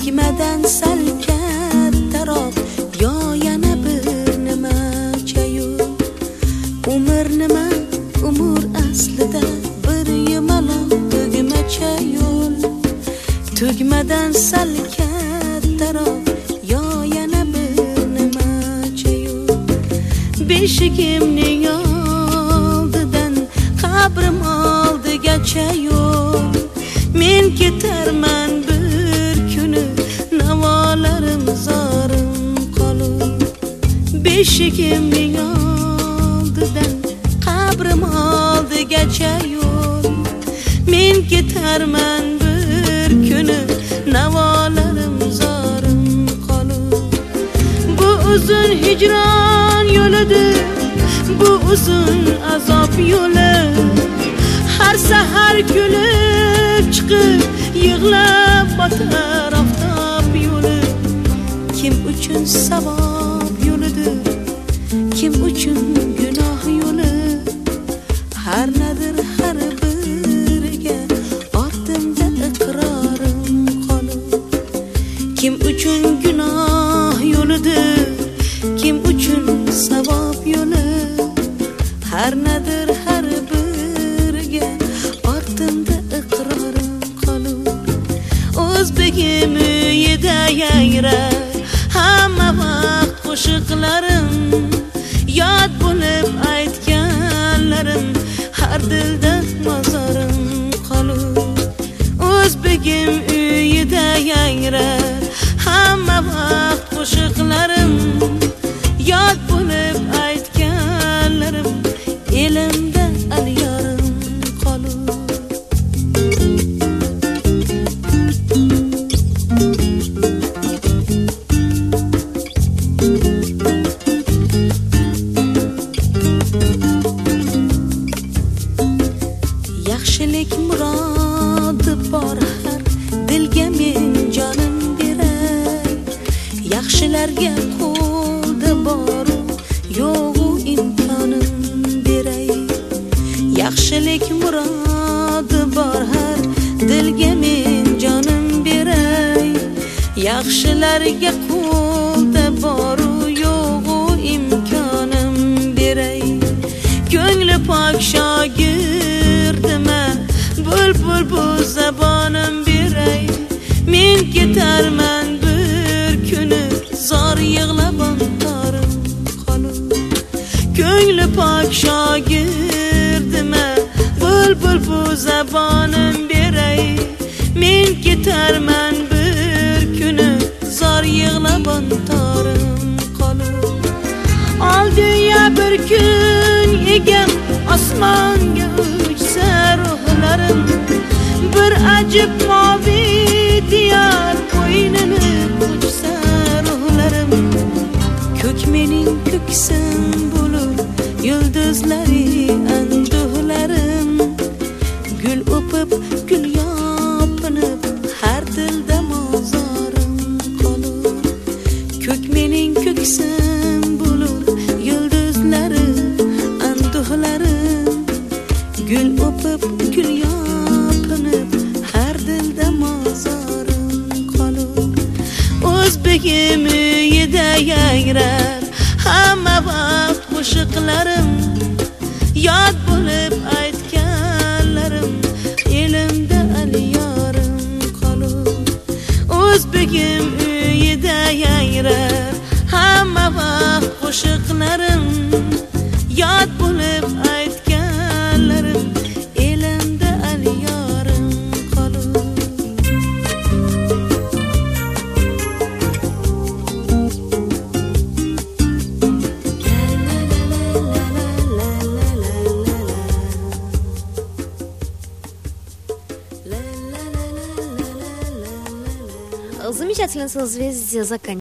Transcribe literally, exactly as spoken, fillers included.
tugmadan sal kattaroq yo yana bir nimacha yo'l. Umr nima, umr aslida bir yumaloq tugmacha yo'l. Tugmadan sal kattaroq yo yana bir nimacha yo'l. Beshigimning oldidan qabrim oldigacha yo'l. Men ketarman bir kuni navolarim zorim qolib. Beshigimning oldidan qabrim oldigacha yo'l. Men ketarman bir kuni navolarim zorim qolib. Bu uzun hijron yo'lidir, bu uzun azob yo'li. Har sahar kulib chiqib yig'lab botar oftob yo'li. Kim uchun savob yo'lidir, kim uchun gunoh yo'li. Har nadir har biriga ortimda iqrorim qolib. Kim uchun gunoh yo'lidir, kim uchun savob yo'li. Har nadir har biriga ortimda iqrorim qolib. O'zbegim uyida yayrar hamma vaqt qo'shiqlarim. Yod bo'lib aytganlarim har dilda mozorim qolib. O'zbegim uyida yayrar hamma vaqt qo'shiqlarim. Yod bo'lib aytganlarim elimda alyorim qolib. Yaxshilik murodi bor har dilga men jonim beray. Yaxshilarga qo'lda bor yo'g'u imkonim beray. Yaxshilik murodi bor har dilga men jonim beray. Yaxshilarga qo'lda bor yo'g'u imkonim beray. Ko'ngli pok shogirdima bulbul bu zabonim beray. Men ketarman bir kuni zor yig'lab ontorim qolib. Ko'ngli pok shogirdima bulbul bu zabonim beray. Men ketarman bir kuni zor yig'lab ontorim qolib. Oldiya bir kun egam osmonga uchsa ruhlarim. Bir ajib movi diyor bo'ynini uchsa ruhlarim. Ko'k mening ko'ksim bo'lur yulduzlari anduhlarim. Gul o'pib gul yopinib har dilda mozorim qolur. Ko'k mening ko'ksim bo'lur yulduzlari anduhlarim. Gul o'pib gul yopinib har dilda mozorim qolur. O'zbegim uyida yayrar hamma vaqt qo'shiqlarim. Yod bo'lib aytganlarim elimda alyorim qolib. O'zbegim uyida yayrar hamma vaqt qo'shiqlarim. Yod bo'lib aytganlarim elimda alyorim qolib. Замечательное созвездие заканчивается.